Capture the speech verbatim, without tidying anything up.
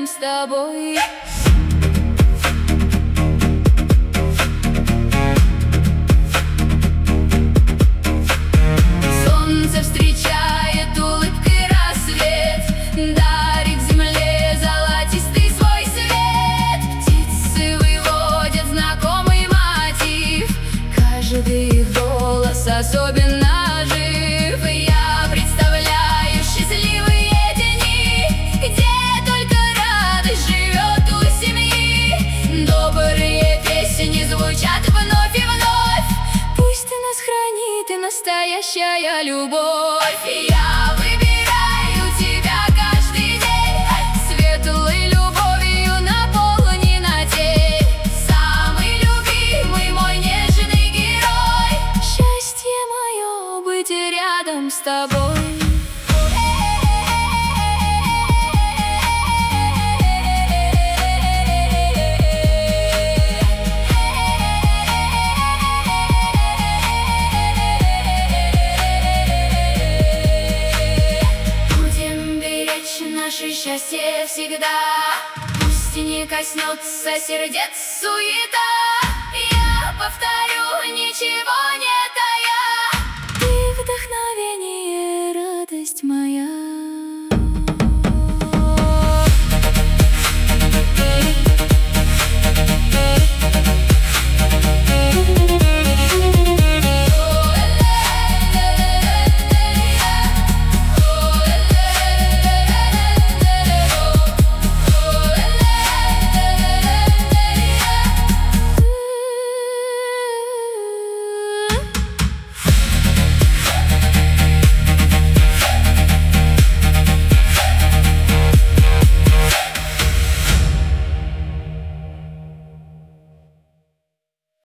рядом с тобой. Солнце встречает улыбкой рассвет, дарит земле золотистый свой свет. Птицы выводят знакомый мотив, каждый их голос особенно жив. Я представляю счастливые дни, где только радость живет у семьи. Добрые песни звучат вновь и вновь, пусть нас хранит и настоящая любовь. Я выбираю тебя каждый день, светлой любовью наполнена день. Самый любимый мой нежный герой, счастье мое быть рядом с тобой. Наше счастье всегда, пусть и не коснется сердец суета. Я повторю, ничего нет